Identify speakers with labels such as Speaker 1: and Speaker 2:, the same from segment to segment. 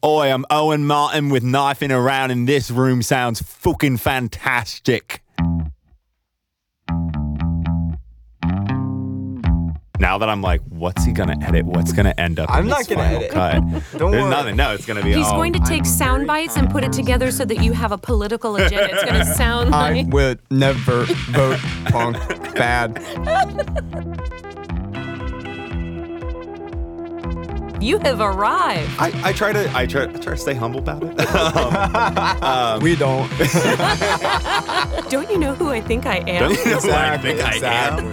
Speaker 1: Oi, I'm Owen Martin with Knifing Around, and this room sounds fucking fantastic. Now that I'm like, what's he gonna edit? What's gonna end up?
Speaker 2: I'm
Speaker 1: in
Speaker 2: not
Speaker 1: this
Speaker 2: gonna
Speaker 1: final
Speaker 2: edit.
Speaker 1: cut?
Speaker 2: Don't
Speaker 1: There's
Speaker 2: worry.
Speaker 1: nothing. No, it's gonna be.
Speaker 3: He's going to take sound bites and put it together so that you have a political agenda. It's going to sound
Speaker 2: I
Speaker 3: like...
Speaker 2: would never vote punk bad.
Speaker 3: You have arrived.
Speaker 1: I try to stay humble about it.
Speaker 2: We don't.
Speaker 3: Don't you know who I think I am?
Speaker 1: Don't you know who I think I am?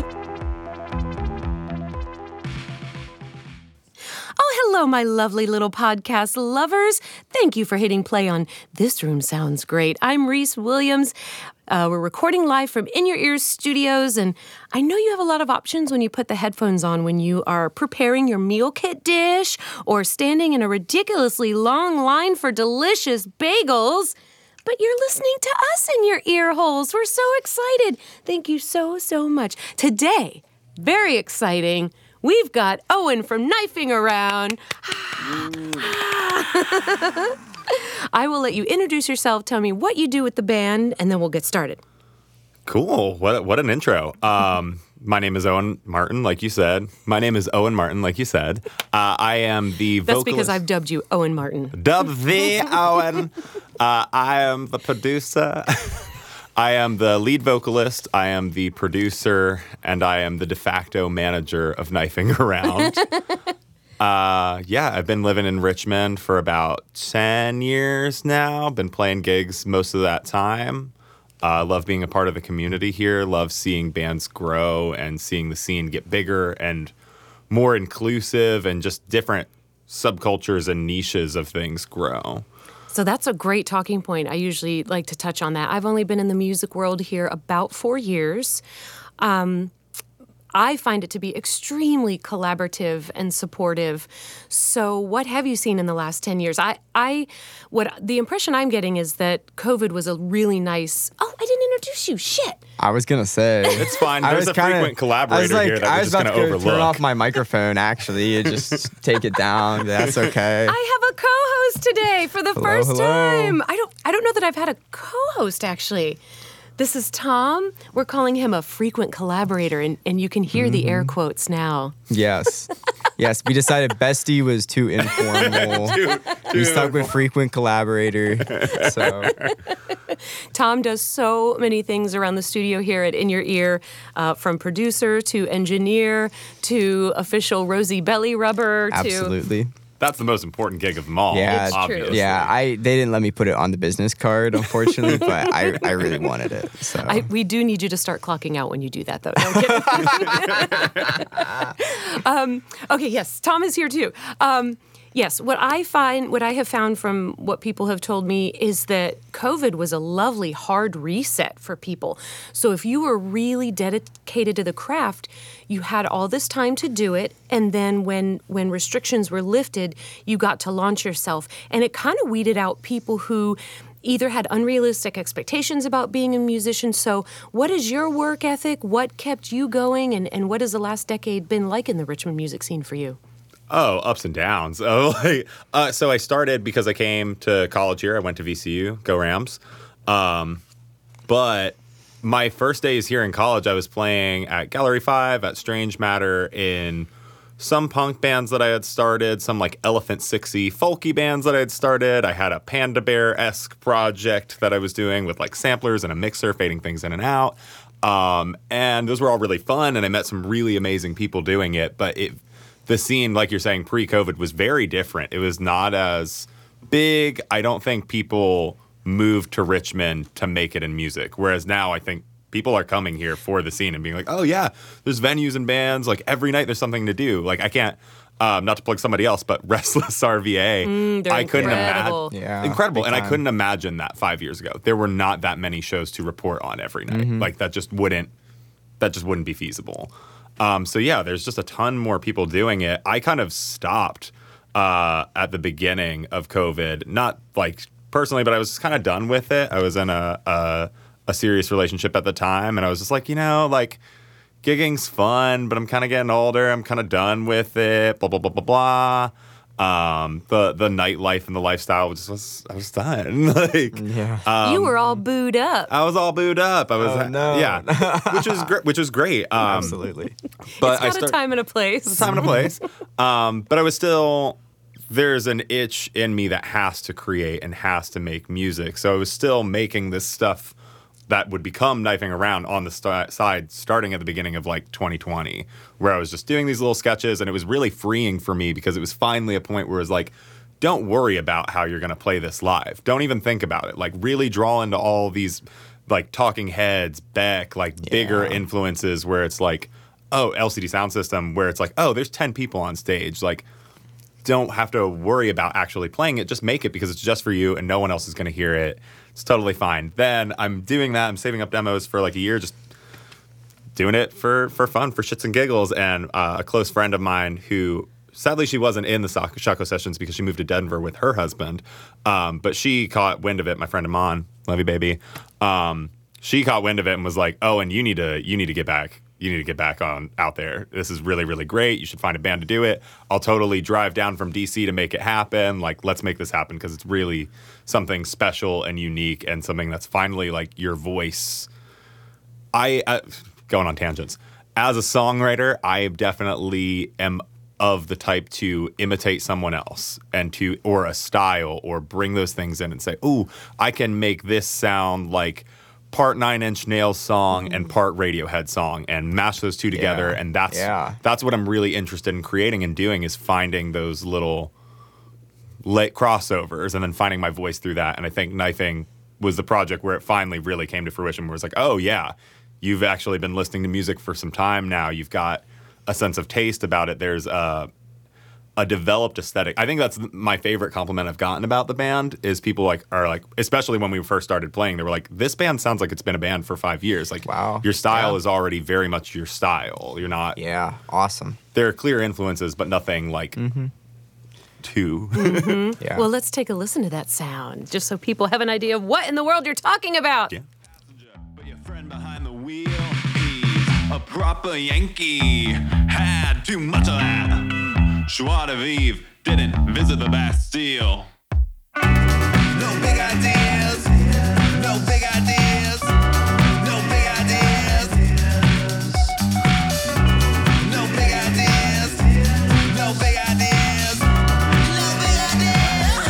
Speaker 3: Oh, hello, my lovely little podcast lovers. Thank you for hitting play on This Room Sounds Great. I'm Reese Williams. We're recording live from In Your Ears Studios, and I know you have a lot of options when you put the headphones on when you are preparing your meal kit dish or standing in a ridiculously long line for delicious bagels. But you're listening to us in your ear holes. We're so excited. Thank you so, so much. Today, very exciting, we've got Owen from Knifing Around. I will let you introduce yourself, tell me what you do with the band, and then we'll get started.
Speaker 1: Cool. What an intro. My name is Owen Martin, like you said. I am the vocalist.
Speaker 3: That's because I've dubbed you Owen Martin.
Speaker 1: Dub the Owen. I am the producer. I am the lead vocalist. I am the producer, and I am the de facto manager of Knifing Around. I've been living in Richmond for about 10 years now. Been playing gigs most of that time. Love being a part of the community here. Love seeing bands grow and seeing the scene get bigger and more inclusive and just different subcultures and niches of things grow.
Speaker 3: So that's a great talking point. I usually like to touch on that. I've only been in the music world here about 4 years. I find it to be extremely collaborative and supportive. So what have you seen in the last 10 years? The impression I'm getting is that COVID was a really nice... Oh, I didn't introduce you. Shit.
Speaker 2: I was gonna say
Speaker 1: It's fine. There's a frequent collaborator here that we're just going to overlook.
Speaker 2: Turn off my microphone, actually, and just take it down. That's okay.
Speaker 3: I have a co-host today for the first
Speaker 2: hello.
Speaker 3: time. I don't know that I've had a co-host, actually. This is Tom. We're calling him a frequent collaborator, and you can hear the air quotes now.
Speaker 2: Yes. Yes, we decided bestie was too informal. We stuck with frequent collaborator. So
Speaker 3: Tom does so many things around the studio here at In Your Ear, from producer to engineer to official rosy belly rubber.
Speaker 2: absolutely.
Speaker 1: That's the most important gig of them all,
Speaker 2: Yeah,
Speaker 3: It's true.
Speaker 1: obviously.
Speaker 2: Yeah, they didn't let me put it on the business card, unfortunately, but I really wanted it. So
Speaker 3: We do need you to start clocking out when you do that, though. No, I'm kidding. Okay, yes, Tom is here too. Yes, what I have found from what people have told me is that COVID was a lovely hard reset for people. So if you were really dedicated to the craft, you had all this time to do it, and then when restrictions were lifted, you got to launch yourself. And it kind of weeded out people who either had unrealistic expectations about being a musician. So what is your work ethic? What kept you going? And what has the last decade been like in the Richmond music scene for you?
Speaker 1: Oh, ups and downs. So I started because I came to college here. I went to VCU, go Rams. But my first days here in college, I was playing at Gallery 5, at Strange Matter, in some punk bands that I had started, some like Elephant Sixy folky bands that I had started. I had a Panda Bear-esque project that I was doing with like samplers and a mixer, fading things in and out. And those were all really fun, and I met some really amazing people doing it. But the scene, like you're saying, pre-COVID was very different. It was not as big. I don't think people moved to Richmond to make it in music. Whereas now I think people are coming here for the scene and being like, oh yeah, there's venues and bands. Like every night there's something to do. Like I can't, not to plug somebody else, but Restless RVA.
Speaker 3: They're
Speaker 1: I couldn't
Speaker 3: incredible.
Speaker 1: imagine.
Speaker 2: Yeah,
Speaker 1: incredible.
Speaker 2: big
Speaker 1: And I
Speaker 2: time.
Speaker 1: couldn't imagine that 5 years ago. There were not that many shows to report on every night. Like that just wouldn't be feasible. So yeah, there's just a ton more people doing it. I kind of stopped at the beginning of COVID, not like personally, but I was just kind of done with it. I was in a serious relationship at the time, and I was just like, like gigging's fun, but I'm kind of getting older. I'm kind of done with it. Blah blah blah blah blah. The nightlife and the lifestyle I was done. Like,
Speaker 3: you were all booed up.
Speaker 1: I was all booed up. I was,
Speaker 2: Oh, no.
Speaker 1: yeah, which was great.
Speaker 2: Absolutely.
Speaker 1: But
Speaker 3: It's got a time and a place.
Speaker 1: time and a place. But I was still, there's an itch in me that has to create and has to make music. So I was still making this stuff that would become Knifing Around on the side starting at the beginning of like 2020, where I was just doing these little sketches, and it was really freeing for me because it was finally a point where it was like, don't worry about how you're going to play this live. Don't even think about it. Like, really draw into all these like Talking Heads, Beck, like bigger influences where it's like, oh, LCD Sound System, where it's like, oh, there's 10 people on stage. Like, don't have to worry about actually playing it. Just make it because it's just for you and no one else is going to hear it. It's totally fine. Then I'm doing that. I'm saving up demos for like a year, just doing it for fun, for shits and giggles. And a close friend of mine who, sadly, she wasn't in the Shaco sessions because she moved to Denver with her husband. But she caught wind of it. My friend Amon, love you, baby. She caught wind of it and was like, "Oh, and you need to get back. You need to get back on out there. This is really, really great. You should find a band to do it. I'll totally drive down from DC to make it happen. Like, let's make this happen because it's really something special and unique and something that's finally like your voice." Going on tangents. As a songwriter, I definitely am of the type to imitate someone else or a style, or bring those things in and say, "Ooh, I can make this sound like part 9 Inch Nails song and part Radiohead song," and mash those two together. And that's what I'm really interested in creating and doing, is finding those little crossovers and then finding my voice through that. And I think Knifing was the project where it finally really came to fruition, where it's like, oh yeah, you've actually been listening to music for some time now. You've got a sense of taste about it. There's a developed aesthetic. I think that's my favorite compliment I've gotten about the band, is people are like, especially when we first started playing, they were like, this band sounds like it's been a band for 5 years. Like,
Speaker 2: wow,
Speaker 1: your style is already very much your style. You're not.
Speaker 2: Yeah, awesome.
Speaker 1: There are clear influences, but nothing like too.
Speaker 2: Yeah.
Speaker 3: Well, let's take a listen to that sound, just so people have an idea of what in the world you're talking about.
Speaker 1: Yeah.
Speaker 4: But your friend behind the wheel, he's a proper Yankee. Had too much of that. Joie de vivre, didn't visit the Bastille. No big ideas, no big ideas, no big ideas, no big ideas, no big ideas, no big ideas,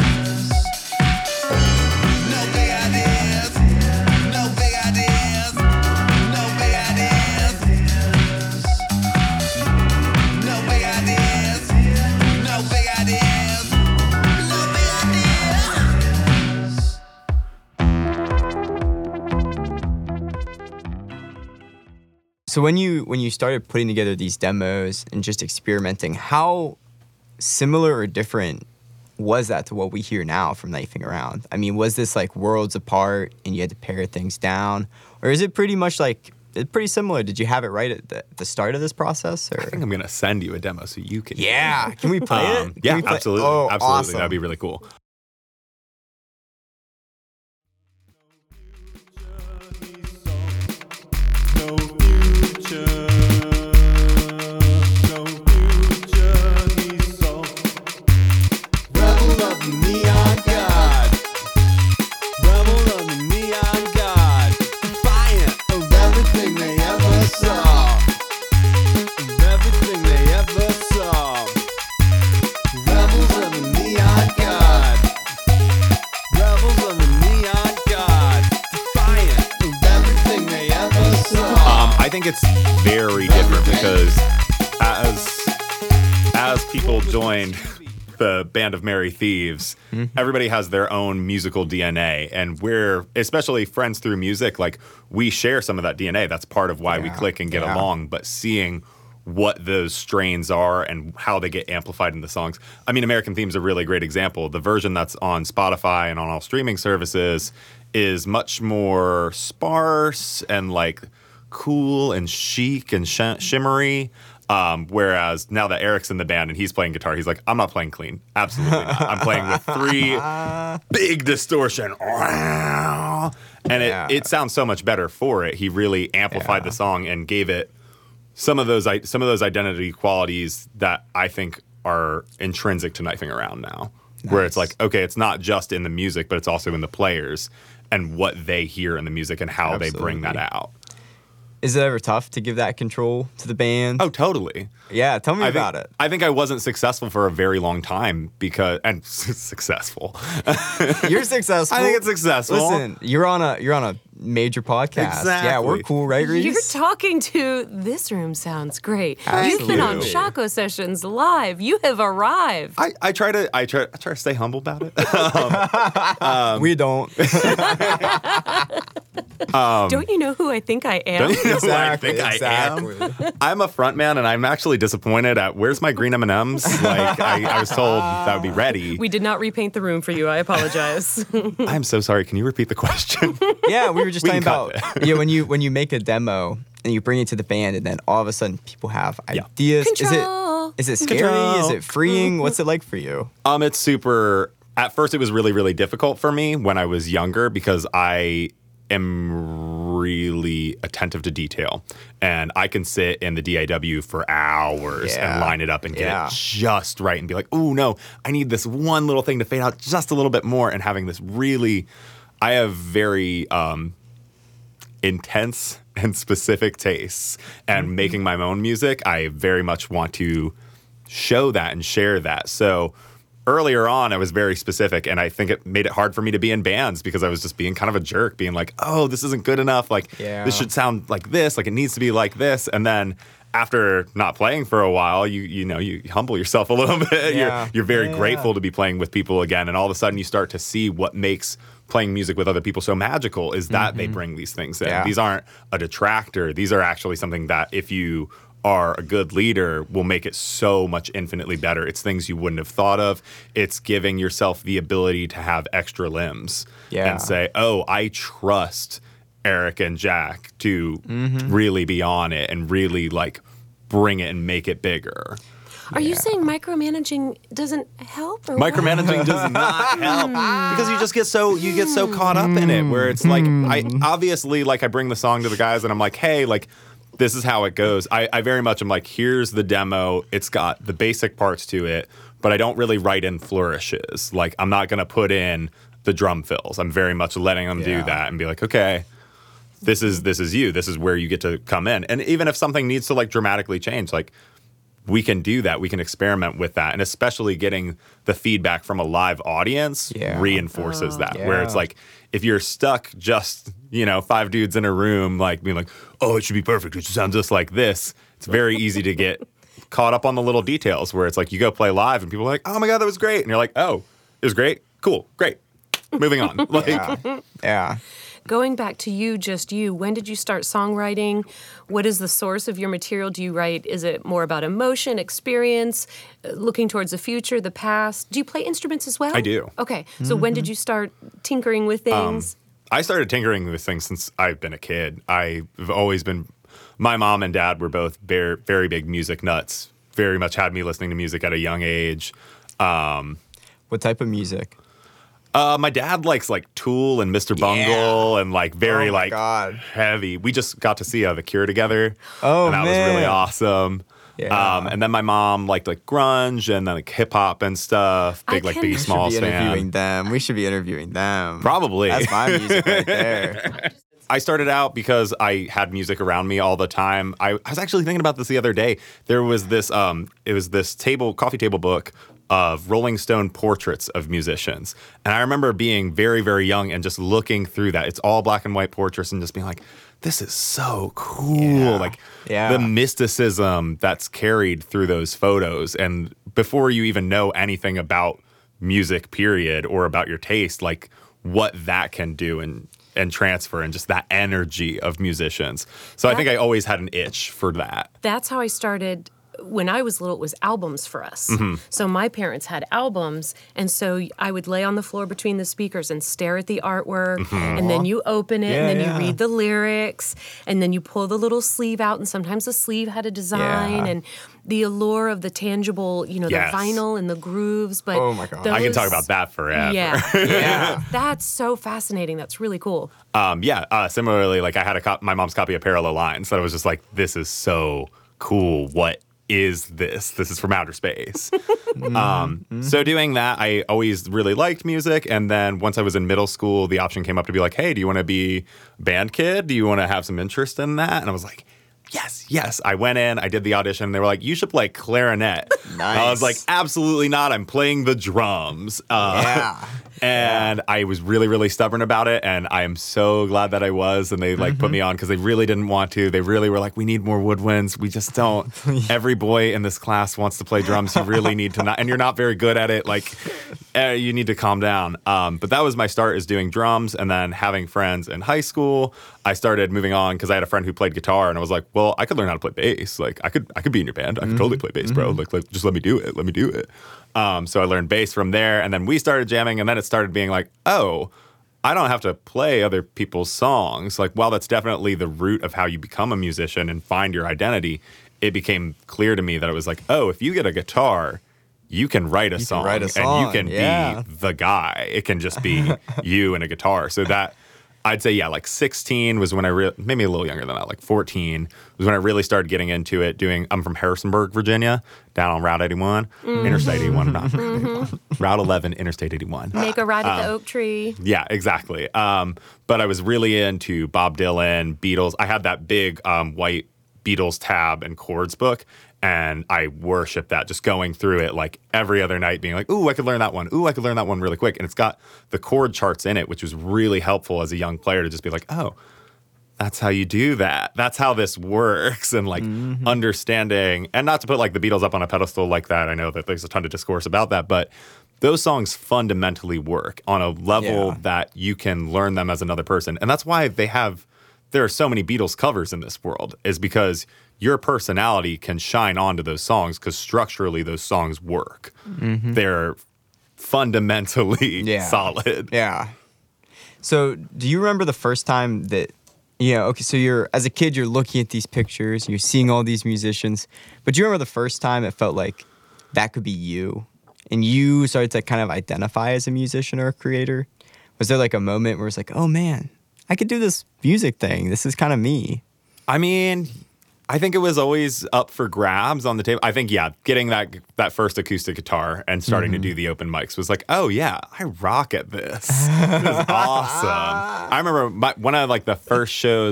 Speaker 4: no big ideas, no big ideas, no big ideas, no big ideas. No big ideas. No big ideas.
Speaker 2: So when you started putting together these demos and just experimenting, how similar or different was that to what we hear now from Knifing Around? I mean, was this like worlds apart and you had to pare things down? Or is it pretty much like, it's pretty similar? Did you have it right at the start of this process? Or?
Speaker 1: I think I'm going to send you a demo so you can.
Speaker 2: Yeah. Can we play it?
Speaker 1: Yeah,
Speaker 2: we play?
Speaker 1: absolutely.
Speaker 2: Oh,
Speaker 1: absolutely.
Speaker 2: awesome.
Speaker 1: That'd be really cool. I think it's very different because as people joined the Band of Merry Thieves, everybody has their own musical DNA, and we're, especially friends through music, like, we share some of that DNA. That's part of why we click and get along. But seeing what those strains are and how they get amplified in the songs. I mean, American Theme's a really great example. The version that's on Spotify and on all streaming services is much more sparse and like cool and chic and shimmery. Whereas now that Eric's in the band and he's playing guitar, he's like, I'm not playing clean. Absolutely not. I'm playing with 3 big distortion. And it sounds so much better for it. He really amplified the song and gave it some of those identity qualities that I think are intrinsic to Knifing Around now. Where it's like, okay, it's not just in the music, but it's also in the players and what they hear in the music and how they bring that out.
Speaker 2: Is it ever tough to give that control to the band?
Speaker 1: Oh, totally.
Speaker 2: Yeah, tell me about it.
Speaker 1: I think I wasn't successful for a very long time and successful.
Speaker 2: You're successful.
Speaker 1: I think it's successful.
Speaker 2: Listen, you're on a major podcast.
Speaker 1: Exactly.
Speaker 2: Yeah, we're cool, right, Reese?
Speaker 3: You're talking to This Room Sounds Great.
Speaker 2: Absolutely.
Speaker 3: You've been on Shaco Sessions live. You have arrived.
Speaker 1: I try to stay humble about it.
Speaker 2: We don't.
Speaker 3: Don't you know who I think I am?
Speaker 1: Don't you know who I think I
Speaker 2: exactly.
Speaker 1: am? I'm a front man, and I'm actually disappointed at where's my green M&Ms? Like I was told that would be ready.
Speaker 3: We did not repaint the room for you. I apologize.
Speaker 1: I'm so sorry. Can you repeat the question?
Speaker 2: Yeah, we were just
Speaker 1: We
Speaker 2: talking
Speaker 1: can
Speaker 2: about
Speaker 1: cut
Speaker 2: when you make a demo and you bring it to the band, and then all of a sudden people have ideas.
Speaker 3: Control.
Speaker 2: Is it scary?
Speaker 1: Control.
Speaker 2: Is it freeing? What's it like for you?
Speaker 1: It's super. At first, it was really, really difficult for me when I was younger because I am really attentive to detail, and I can sit in the DAW for hours and line it up and get it just right and be like, "Oh no, I need this one little thing to fade out just a little bit more." And having this really, I have very intense and specific tastes, and making my own music, I very much want to show that and share that. So earlier on, I was very specific, and I think it made it hard for me to be in bands because I was just being kind of a jerk, being like, oh, this isn't good enough. Like, this should sound like this. Like, it needs to be like this. And then after not playing for a while, you humble yourself a little bit.
Speaker 2: Yeah.
Speaker 1: You're very grateful to be playing with people again. And all of a sudden, you start to see what makes playing music with other people so magical is that they bring these things in.
Speaker 2: Yeah.
Speaker 1: These aren't a detractor. These are actually something that if you are a good leader will make it so much infinitely better. It's things you wouldn't have thought of. It's giving yourself the ability to have extra limbs and say, oh, I trust Eric and Jack to really be on it and really like bring it and make it bigger.
Speaker 3: Are you saying micromanaging doesn't help? Or
Speaker 1: Micromanaging does not help because you get so caught up in it where it's like I bring the song to the guys and I'm like, hey, like this is how it goes. I very much am like, here's the demo. It's got the basic parts to it, but I don't really write in flourishes. Like I'm not going to put in the drum fills. I'm very much letting them do that and be like, okay, this is you. This is where you get to come in. And even if something needs to like dramatically change, like we can do that. We can experiment with that. And especially getting the feedback from a live audience reinforces that. Where it's like, if you're stuck just, 5 dudes in a room, like being like, oh, it should be perfect. It should sound just like this. It's very easy to get caught up on the little details where it's like you go play live and people are like, oh my God, that was great. And you're like, oh, it was great. Cool. Great. Moving on.
Speaker 2: Yeah.
Speaker 3: Going back to you, when did you start songwriting? What is the source of your material? Do you write, is it more about emotion, experience, looking towards the future, the past? Do you play instruments as well?
Speaker 1: I do.
Speaker 3: Okay. So when did you start tinkering with things?
Speaker 1: I started tinkering with things since I've been a kid. I've always been, my mom and dad were both very, very big music nuts, very much had me listening to music at a young age.
Speaker 2: What type of music?
Speaker 1: My dad likes like Tool and Mr. Bungle and like very heavy. We just got to see The Cure together.
Speaker 2: Oh,
Speaker 1: and that was really awesome.
Speaker 2: Yeah.
Speaker 1: And then my mom liked like grunge and then like hip hop and stuff. Big like Biggie Smalls fan.
Speaker 2: We should be interviewing them.
Speaker 1: Probably.
Speaker 2: That's my music right there.
Speaker 1: I started out because I had music around me all the time. I was actually thinking about this the other day. There was this coffee table book of Rolling Stone portraits of musicians. And I remember being very, very young and just looking through that. It's all black and white portraits and just being like, this is so cool. The mysticism that's carried through those photos. And before you even know anything about music, period, or about your taste, like what that can do and transfer and just that energy of musicians. So I think I always had an itch for that.
Speaker 3: That's how I started. When I was little, it was albums for us. So my parents had albums, and so I would lay on the floor between the speakers and stare at the artwork, and then you open it, and then you read the lyrics, and then you pull the little sleeve out, and sometimes the sleeve had a design, and the allure of the tangible, the vinyl and the grooves. But
Speaker 2: oh my God.
Speaker 1: I can talk about that forever.
Speaker 3: Yeah. That's so fascinating. That's really cool.
Speaker 1: Similarly, like I had my mom's copy of Parallel Lines that I was just like, this is so cool. What is this? This is from outer space. So doing that, I always really liked music. And then once I was in middle school, the option came up to be like, hey, do you want to be band kid? Do you want to have some interest in that? And I was like, yes. I went in, I did the audition, and they were like, you should play clarinet.
Speaker 2: Nice.
Speaker 1: I was like, absolutely not. I'm playing the drums. And I was really, really stubborn about it. And I am so glad that I was. And they put me on because they really didn't want to. They really were like, we need more woodwinds. We just don't. Every boy in this class wants to play drums. You really need to not. And you're not very good at it. Like, you need to calm down. But that was my start, is doing drums. And then having friends in high school, I started moving on because I had a friend who played guitar. And I was like, well, I could learn how to play bass. Like, I could be in your band. I could totally play bass, bro. Like, just let me do it. Let me do it. So I learned bass from there, and then we started jamming, and then it started being like, oh, I don't have to play other people's songs. Like, while that's definitely the root of how you become a musician and find your identity, it became clear to me that it was like, oh, if you get a guitar, you can write a song, and you can be the guy. It can just be you and a guitar. So that, I'd say, like 16 was when I maybe a little younger than that, like 14 was when I really started getting into it. I'm from Harrisonburg, Virginia, down on Route 81, Interstate 81, not Route 11, Interstate 81.
Speaker 3: Make a ride at the oak tree.
Speaker 1: Yeah, exactly. But I was really into Bob Dylan, Beatles. I had that big white Beatles tab and chords book, and I worshiped that, just going through it like every other night, being like, ooh, I could learn that one. Ooh, I could learn that one really quick. And it's got the chord charts in it, which was really helpful as a young player to just be like, oh, that's how you do that. That's how this works. And like understanding, and not to put like the Beatles up on a pedestal like that. I know that there's a ton of discourse about that, but those songs fundamentally work on a level that you can learn them as another person. And that's why there are so many Beatles covers in this world, is because your personality can shine onto those songs because structurally those songs work. They're fundamentally solid.
Speaker 2: Yeah. So do you remember the first time that, so as a kid, you're looking at these pictures, you're seeing all these musicians, but do you remember the first time it felt like that could be you and you started to kind of identify as a musician or a creator? Was there like a moment where it's like, oh man, I could do this music thing. This is kind of me.
Speaker 1: I mean, I think it was always up for grabs on the table. I think, getting that first acoustic guitar and starting to do the open mics was like, oh yeah, I rock at this. This is awesome. I remember one of like the first show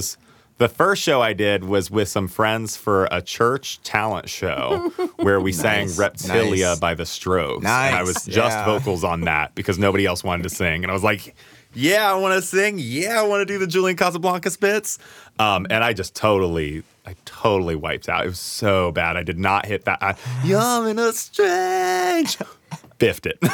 Speaker 1: I did was with some friends for a church talent show where we sang Reptilia by the Strokes.
Speaker 2: Nice.
Speaker 1: And I was just vocals on that because nobody else wanted to sing. And I was like, yeah, I want to sing. Yeah, I want to do the Julian Casablancas bits. And I totally wiped out. It was so bad. I did not hit that. You're in a strange. Biffed it.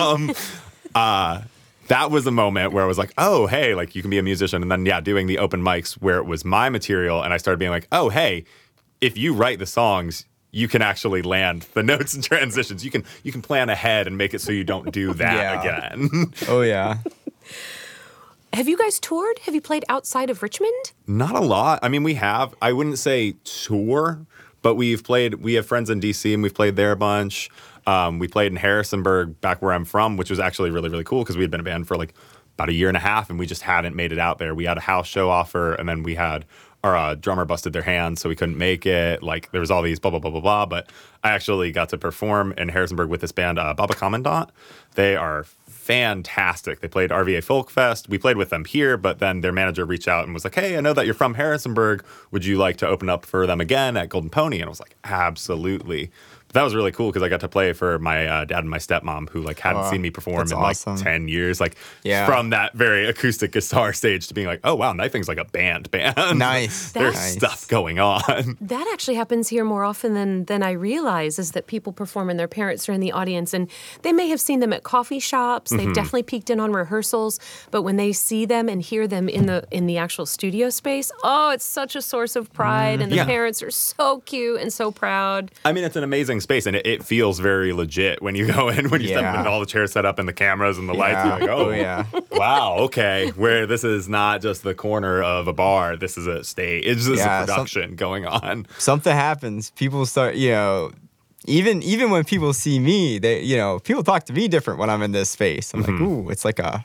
Speaker 1: That was a moment where I was like, oh, hey, like you can be a musician. And then, doing the open mics where it was my material. And I started being like, oh, hey, if you write the songs, you can actually land the notes and transitions. You can plan ahead and make it so you don't do that again.
Speaker 2: Oh, yeah.
Speaker 3: Have you guys toured? Have you played outside of Richmond?
Speaker 1: Not a lot. I mean, we have. I wouldn't say tour, but we have friends in D.C. and we've played there a bunch. We played in Harrisonburg, back where I'm from, which was actually really, really cool because we had been a band for like about a year and a half and we just hadn't made it out there. We had a house show offer and then we had our drummer busted their hand, so we couldn't make it. Like, there was all these blah, blah, blah, blah, blah. But I actually got to perform in Harrisonburg with this band, Baba Commandant. They are fantastic. They played RVA Folk Fest. We played with them here, but then their manager reached out and was like, hey, I know that you're from Harrisonburg. Would you like to open up for them again at Golden Pony? And I was like, absolutely. But that was really cool because I got to play for my dad and my stepmom who like hadn't seen me perform in like 10 years. Like from that very acoustic guitar stage to being like, oh wow, Knifing's like a band.
Speaker 2: Nice.
Speaker 1: There's stuff going on.
Speaker 3: That actually happens here more often than I realize, is that people perform and their parents are in the audience and they may have seen them at coffee shops. They've definitely peeked in on rehearsals, but when they see them and hear them in the actual studio space, oh, it's such a source of pride and the parents are so cute and so proud.
Speaker 1: I mean, it's an amazing space and it feels very legit when you go in, when you step in, all the chairs set up and the cameras and the lights. You're like, oh, wow, okay. Where this is not just the corner of a bar, this is a stage. It's just a production going on.
Speaker 2: Something happens. People start, even when people see me, they, people talk to me different when I'm in this space. I'm like, ooh, it's like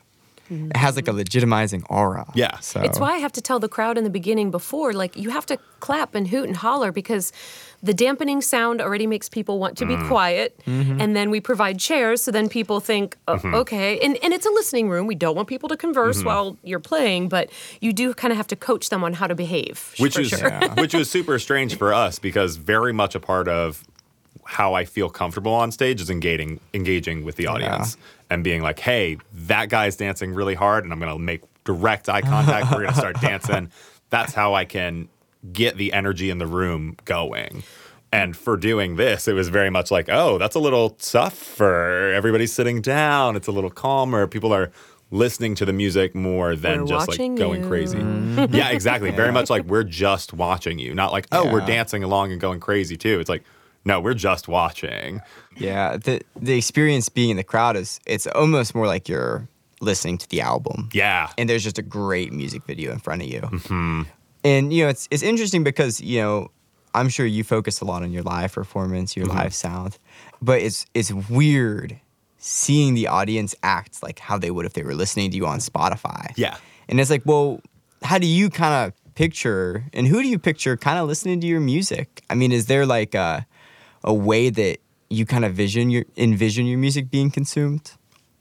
Speaker 2: it has like a legitimizing aura.
Speaker 1: Yeah.
Speaker 2: So
Speaker 3: It's why I have to tell the crowd in the beginning before, like, you have to clap and hoot and holler because the dampening sound already makes people want to be quiet. And then we provide chairs, so then people think, oh, okay. And it's a listening room. We don't want people to converse while you're playing, but you do kind of have to coach them on how to behave.
Speaker 1: which
Speaker 3: for
Speaker 1: is
Speaker 3: sure.
Speaker 1: which was super strange for us because very much a part of how I feel comfortable on stage is engaging with the audience and being like, hey, that guy's dancing really hard and I'm going to make direct eye contact. We're going to start dancing. That's how I can get the energy in the room going. And for doing this, it was very much like, oh, that's a little tougher. Everybody's sitting down. It's a little calmer. People are listening to the music more than
Speaker 3: We're
Speaker 1: just like
Speaker 3: watching
Speaker 1: going
Speaker 3: you.
Speaker 1: crazy. Yeah, exactly. Very much like we're just watching you. Not like, oh, we're
Speaker 2: Yeah.
Speaker 1: dancing along and going crazy too. It's like, no, we're just watching.
Speaker 2: yeah, the experience being in the crowd it's almost more like you're listening to the album.
Speaker 1: Yeah.
Speaker 2: And there's just a great music video in front of you. And it's interesting because I'm sure you focus a lot on your live performance, your live sound, but it's weird seeing the audience act like how they would if they were listening to you on Spotify.
Speaker 1: Yeah.
Speaker 2: And it's like, well, how do you kind of picture and who do you picture kind of listening to your music? I mean, is there like a way that you kind of envision your music being consumed?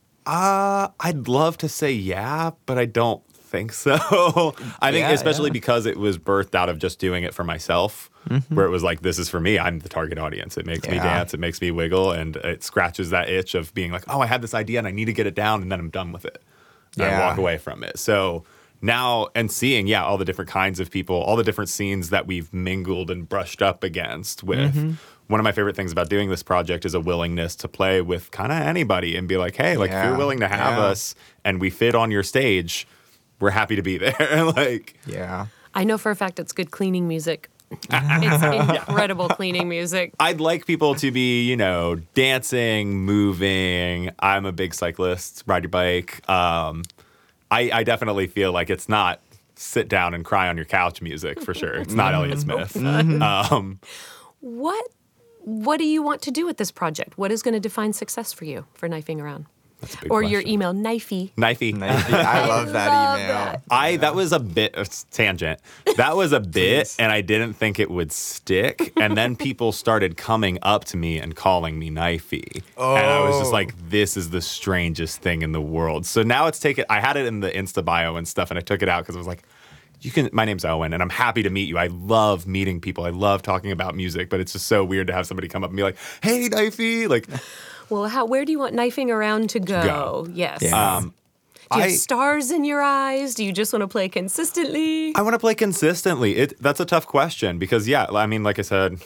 Speaker 1: I'd love to say yeah, but I don't think so. I think
Speaker 2: Yeah,
Speaker 1: especially
Speaker 2: yeah.
Speaker 1: because it was birthed out of just doing it for myself, where it was like, this is for me. I'm the target audience. It makes me
Speaker 2: Yeah.
Speaker 1: dance. It makes me wiggle. And it scratches that itch of being like, oh, I had this idea and I need to get it down and then I'm done with it. And I
Speaker 2: Yeah.
Speaker 1: walk away from it. So now, and seeing, all the different kinds of people, all the different scenes that we've mingled and brushed up against with. One of my favorite things about doing this project is a willingness to play with kind of anybody and be like, hey, like if
Speaker 2: Yeah.
Speaker 1: you're willing to have
Speaker 2: Yeah.
Speaker 1: us and we fit on your stage, we're happy to be there. Like,
Speaker 2: Yeah.
Speaker 3: I know for a fact it's good cleaning music. It's incredible cleaning music.
Speaker 1: I'd like people to be, dancing, moving. I'm a big cyclist, ride your bike. I definitely feel like it's not sit down and cry on your couch music for sure. It's not Elliott Smith.
Speaker 3: What do you want to do with this project? What is going to define success for you for knifing around?
Speaker 1: That's a big
Speaker 3: Or your
Speaker 1: question.
Speaker 3: email, knifey.
Speaker 1: Knifey.
Speaker 2: I love that
Speaker 3: love
Speaker 2: email.
Speaker 3: that.
Speaker 1: That was a bit tangent. That was a bit,
Speaker 2: Please.
Speaker 1: and I didn't think it would stick. And then people started coming up to me and calling me Knifey, and I was just like, "This is the strangest thing in the world." So now it's taken. I had it in the Insta bio and stuff, and I took it out because I was like, "You can." My name's Owen, and I'm happy to meet you. I love meeting people. I love talking about music, but it's just so weird to have somebody come up and be like, "Hey, Knifey!" Like,
Speaker 3: Well, where do you want knifing around to go?
Speaker 1: Go.
Speaker 3: Yes.
Speaker 2: Yeah.
Speaker 3: Do you have stars in your eyes? Do you just want to play consistently?
Speaker 1: I want to play consistently. That's a tough question because, I mean, like I said,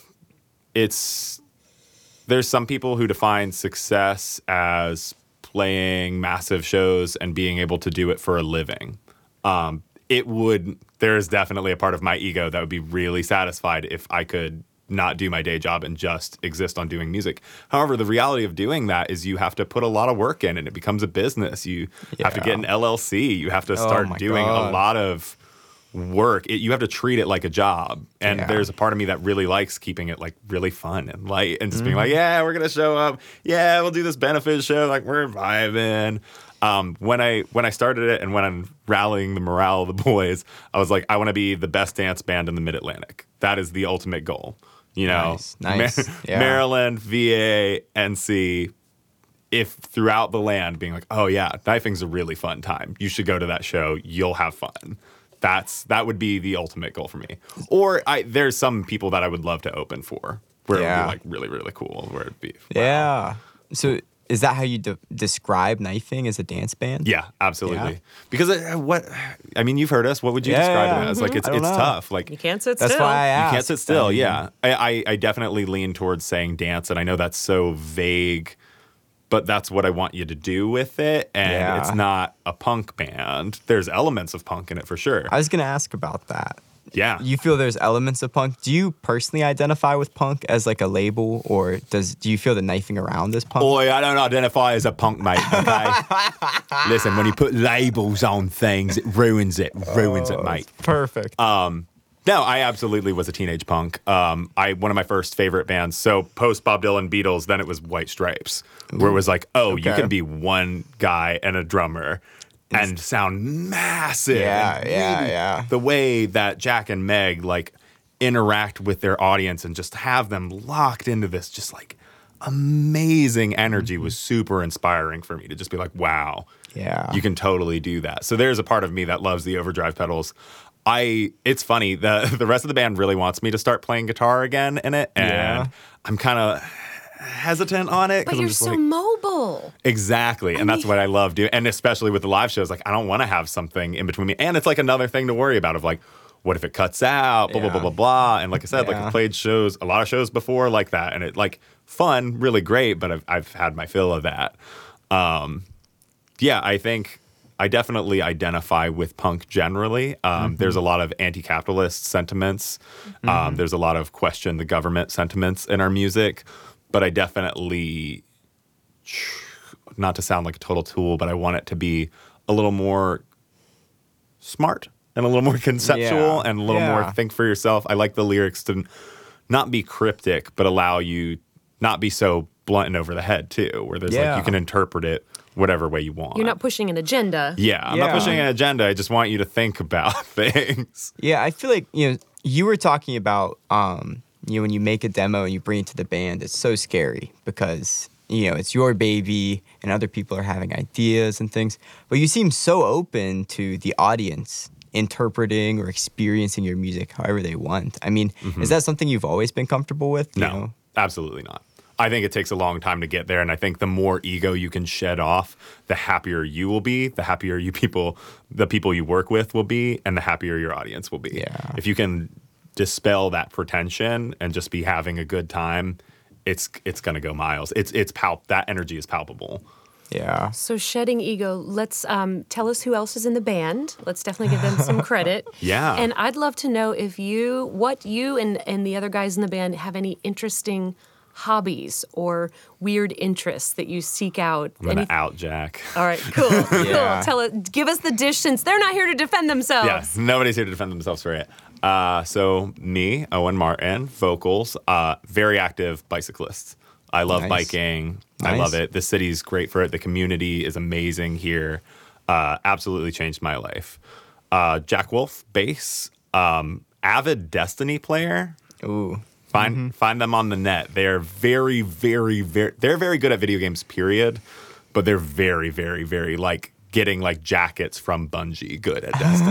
Speaker 1: there's some people who define success as playing massive shows and being able to do it for a living. There's definitely a part of my ego that would be really satisfied if I could not do my day job and just exist on doing music. However, the reality of doing that is you have to put a lot of work in and it becomes a business. You have to get an LLC. You have to start
Speaker 2: my
Speaker 1: doing a
Speaker 2: God.
Speaker 1: lot of work. You have to treat it like a job. And
Speaker 2: Yeah.
Speaker 1: there's a part of me that really likes keeping it like really fun and light and just being like, we're going to show up. Yeah, we'll do this benefit show. Like we're vibing. When I started it and when I'm rallying the morale of the boys, I was like, I want to be the best dance band in the Mid-Atlantic. That is the ultimate goal.
Speaker 2: Nice. Yeah.
Speaker 1: Maryland, VA, NC, if throughout the land being like, oh yeah, knifing's a really fun time. You should go to that show. You'll have fun. That would be the ultimate goal for me. Or there's some people that I would love to open for where it would be like really, really cool. Where it'd be
Speaker 2: Yeah. So is that how you describe knifing as a dance band?
Speaker 1: Yeah, absolutely.
Speaker 2: Yeah.
Speaker 1: Because you've heard us. What would you describe it as? Like it's
Speaker 2: I don't know.
Speaker 1: tough. Like
Speaker 3: You can't sit
Speaker 2: That's
Speaker 3: still.
Speaker 2: why I asked.
Speaker 1: you can't sit still. Yeah, I definitely lean towards saying dance, and I know that's so vague, but that's what I want you to do with it. And
Speaker 2: Yeah.
Speaker 1: it's not a punk band. There's elements of punk in it for sure.
Speaker 2: I was going to ask about that.
Speaker 1: Yeah.
Speaker 2: You feel there's elements of punk. Do you personally identify with punk as like a label, or do you feel the knifing around as punk?
Speaker 1: Boy, I don't identify as a punk, mate, okay? Listen, when you put labels on things, it ruins it. Mate.
Speaker 2: Perfect.
Speaker 1: No, I absolutely was a teenage punk. One of my first favorite bands. So post Bob Dylan, Beatles, then it was White Stripes, where it was like, oh, you
Speaker 2: Okay.
Speaker 1: can be one guy and a drummer, and sound massive.
Speaker 2: Yeah,
Speaker 1: and
Speaker 2: yeah,
Speaker 1: really
Speaker 2: yeah.
Speaker 1: The way that Jack and Meg like interact with their audience and just have them locked into this just like amazing energy was super inspiring for me to just be like, wow,
Speaker 2: Yeah.
Speaker 1: you can totally do that. So there's a part of me that loves the overdrive pedals. It's funny, the rest of the band really wants me to start playing guitar again in it, and
Speaker 2: Yeah.
Speaker 1: I'm kind of hesitant on it
Speaker 3: But
Speaker 1: because I'm
Speaker 3: you're
Speaker 1: just
Speaker 3: so
Speaker 1: like,
Speaker 3: mobile.
Speaker 1: exactly, and that's what I love doing, and especially with the live shows, like I don't want to have something in between me, and it's like another thing to worry about of like, what if it cuts out, blah blah blah
Speaker 2: Yeah.
Speaker 1: blah blah, and like I said, like
Speaker 2: Yeah.
Speaker 1: I played a lot of shows before like that, and it like fun, really great, but I've had my fill of that. Yeah, I think I definitely identify with punk generally. There's a lot of anti-capitalist sentiments. There's a lot of question the government sentiments in our music, but I definitely, not to sound like a total tool, but I want it to be a little more smart and a little more conceptual
Speaker 2: Yeah.
Speaker 1: and a little
Speaker 2: Yeah.
Speaker 1: more think for yourself. I like the lyrics to not be cryptic, but allow you not be so blunt and over the head too, where there's like
Speaker 2: Yeah.
Speaker 1: you can interpret it whatever way you want.
Speaker 3: You're not pushing an agenda.
Speaker 1: Yeah, I'm not
Speaker 2: Yeah.
Speaker 1: pushing an agenda. I just want you to think about things.
Speaker 2: Yeah, I feel like, you were talking about, when you make a demo and you bring it to the band, it's so scary because, it's your baby and other people are having ideas and things. But you seem so open to the audience interpreting or experiencing your music however they want. I mean, is that something you've always been comfortable with?
Speaker 1: No, absolutely not. I think it takes a long time to get there, and I think the more ego you can shed off, the happier you will be, the happier the people you work with will be, and the happier your audience will be.
Speaker 2: Yeah.
Speaker 1: If you can dispel that pretension and just be having a good time, it's gonna go miles. That energy is palpable.
Speaker 2: Yeah.
Speaker 3: So shedding ego, let's tell us who else is in the band. Let's definitely give them some credit.
Speaker 1: Yeah.
Speaker 3: And I'd love to know what you and the other guys in the band have any interesting hobbies or weird interests that you seek out.
Speaker 1: I'm gonna out Jack.
Speaker 3: All right, cool.
Speaker 2: Yeah.
Speaker 3: Cool. Give us the dish since they're not here to defend themselves.
Speaker 1: Yeah, nobody's here to defend themselves for it. So me, Owen Martin, vocals, very active bicyclist. I love
Speaker 2: Nice.
Speaker 1: biking. I
Speaker 2: Nice.
Speaker 1: love it. The city's great for it. The community is amazing here. Absolutely changed my life. Jack Wolf, bass, avid Destiny player.
Speaker 2: Ooh.
Speaker 1: Find them on the net. They're very, very, they're very good at video games, period. But they're very, very, very like getting like jackets from Bungie good at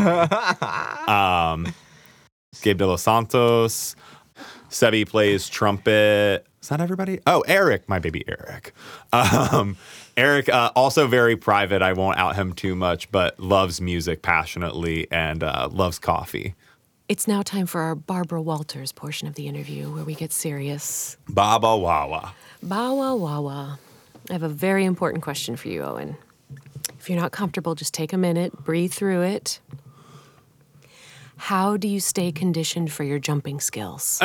Speaker 1: Destiny. Gabe De Los Santos. Sebi plays trumpet. Is that everybody? Oh, Eric, my baby Eric. Eric, also very private. I won't out him too much, but loves music passionately and loves coffee.
Speaker 3: It's now time for our Barbara Walters portion of the interview where we get serious.
Speaker 1: Baba Wawa.
Speaker 3: Bawa wawa. I have a very important question for you, Owen. If you're not comfortable, just take a minute, breathe through it. How do you stay conditioned for your jumping skills?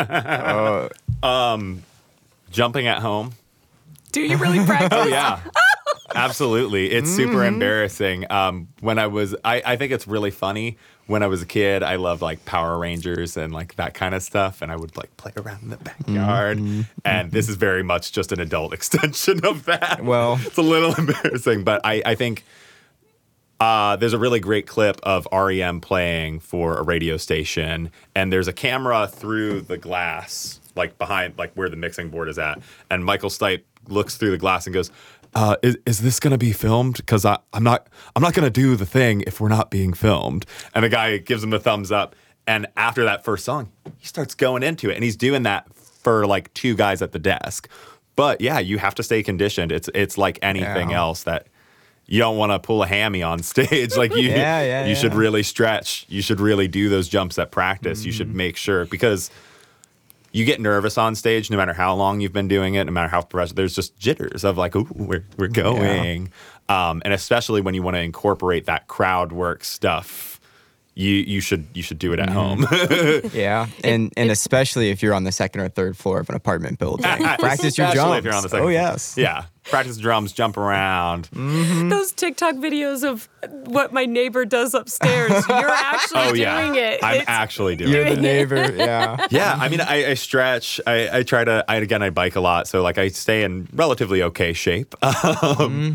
Speaker 1: Jumping at home.
Speaker 3: Do you really practice?
Speaker 1: Oh, yeah. Absolutely. It's super embarrassing. When I think it's really funny. When I was a kid, I loved like Power Rangers and like that kind of stuff. And I would like play around in the backyard. And this is very much just an adult extension of that.
Speaker 2: Well.
Speaker 1: It's a little embarrassing, but I think there's a really great clip of REM playing for a radio station. And there's a camera through the glass, like behind, like where the mixing board is at. And Michael Stipe looks through the glass and goes, is this gonna be filmed? Because I'm not gonna do the thing if we're not being filmed. And the guy gives him a thumbs up. And after that first song, he starts going into it, and he's doing that for like two guys at the desk. But yeah, you have to stay conditioned. It's like anything
Speaker 2: Yeah.
Speaker 1: else that you don't want to pull a hammy on stage. Like you, you should really stretch. You should really do those jumps at practice. You should make sure, because you get nervous on stage no matter how long you've been doing it, no matter how professional. There's just jitters of like, ooh, we're going. And especially when you want to incorporate that crowd work stuff, you should do it at home.
Speaker 2: Yeah, and especially if you're on the second or third floor of an apartment building, practice your
Speaker 1: Especially
Speaker 2: jumps.
Speaker 1: if you're on the second
Speaker 2: Oh
Speaker 1: floor.
Speaker 2: yes,
Speaker 1: Yeah. Practice drums, jump around.
Speaker 3: Those TikTok videos of what my neighbor does upstairs. You're actually
Speaker 1: Oh, yeah.
Speaker 3: doing it.
Speaker 1: I'm
Speaker 3: It's-
Speaker 1: actually doing
Speaker 2: you're
Speaker 1: it.
Speaker 2: the neighbor. Yeah,
Speaker 1: Yeah, I mean, I stretch. I try to. I bike a lot, so like I stay in relatively okay shape.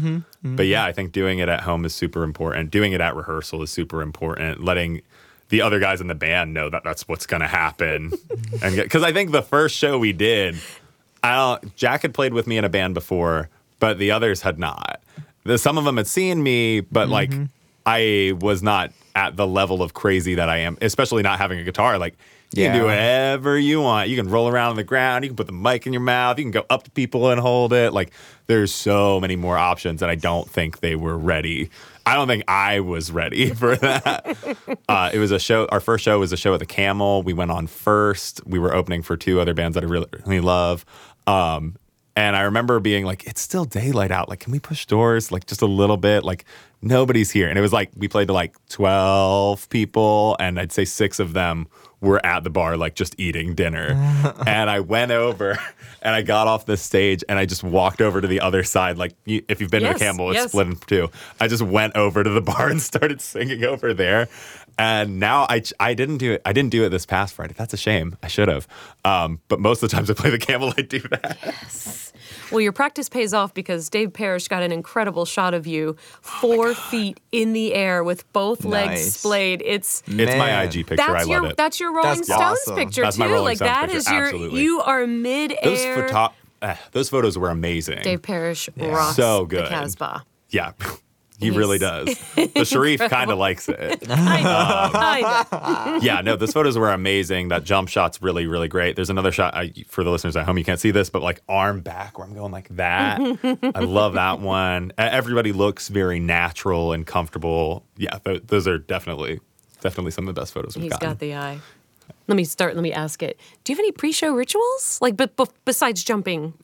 Speaker 1: But yeah, I think doing it at home is super important. Doing it at rehearsal is super important. Letting the other guys in the band know that that's what's going to happen. And because I think the first show we did, Jack had played with me in a band before, but the others had not. Some of them had seen me, but like I was not at the level of crazy that I am, especially not having a guitar. Like you can do whatever you want. You can roll around on the ground. You can put the mic in your mouth. You can go up to people and hold it. Like there's so many more options, and I don't think they were ready. I don't think I was ready for that. It was a show. Our first show was a show at the Camel. We went on first. We were opening for two other bands that I really, really love. And I remember being like, it's still daylight out. Like, can we push doors like just a little bit? Like, nobody's here. And it was like, we played to like 12 people, and I'd say 6 of them were at the bar, like just eating dinner. And I went over and I got off the stage and I just walked over to the other side. Like, if you've been to the Camel, it's split in two. I just went over to the bar and started singing over there. And now I didn't do it. I didn't do it this past Friday. That's a shame. I should have. But most of the times I play the Camel, I do that.
Speaker 3: Yes. Well, your practice pays off because Dave Parrish got an incredible shot of you 4 feet in the air with both legs splayed. It's
Speaker 1: my IG picture. I love it.
Speaker 3: That's your Rolling Stones
Speaker 2: awesome.
Speaker 3: picture
Speaker 1: That's
Speaker 3: too.
Speaker 1: my Rolling
Speaker 3: Like
Speaker 1: Stones
Speaker 3: that
Speaker 1: picture.
Speaker 3: is your.
Speaker 1: Absolutely.
Speaker 3: You are mid-air.
Speaker 1: Those photos were amazing.
Speaker 3: Dave Parrish rocks
Speaker 1: So good.
Speaker 3: the Casbah.
Speaker 1: Yeah. He really does. The Sharif kind of likes it.
Speaker 3: Kinda.
Speaker 1: Yeah, no, those photos were amazing. That jump shot's really, really great. There's another shot for the listeners at home. You can't see this, but like arm back where I'm going like that. I love that one. Everybody looks very natural and comfortable. Yeah, those are definitely some of the best photos we've
Speaker 3: He's
Speaker 1: gotten.
Speaker 3: got the eye. Let me ask it. Do you have any pre-show rituals? Like, besides jumping?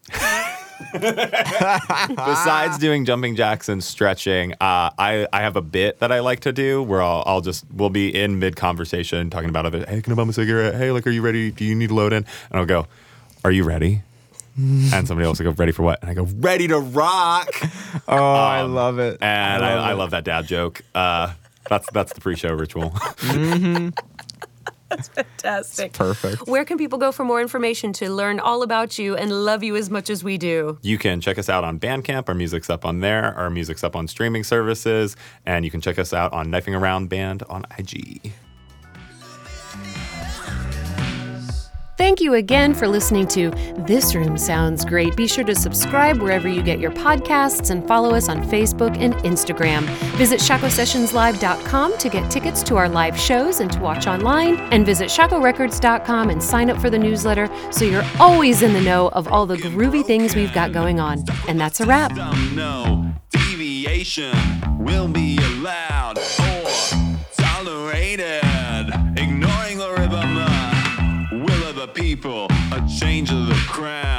Speaker 1: Besides doing jumping jacks and stretching, I have a bit that I like to do where we'll be in mid conversation talking about other. Hey, can I bum a cigarette? Hey, like, are you ready? Do you need to load in? And I'll go, are you ready? And somebody else will go, ready for what? And I go, ready to rock.
Speaker 2: Oh, I love it.
Speaker 1: And I love that dad joke. That's the pre-show ritual.
Speaker 3: That's fantastic.
Speaker 2: Perfect.
Speaker 3: Where can people go for more information to learn all about you and love you as much as we do?
Speaker 1: You can check us out on Bandcamp. Our music's up on there. Our music's up on streaming services. And you can check us out on Knifing Around Band on IG.
Speaker 3: Thank you again for listening to This Room Sounds Great. Be sure to subscribe wherever you get your podcasts and follow us on Facebook and Instagram. Visit ShacoSessionsLive.com to get tickets to our live shows and to watch online. And visit ShacoRecords.com and sign up for the newsletter so you're always in the know of all the groovy things we've got going on. And that's a wrap.
Speaker 4: No deviation will be allowed or tolerated. Ignoring the rhythm, will of the people, a change of the crowd.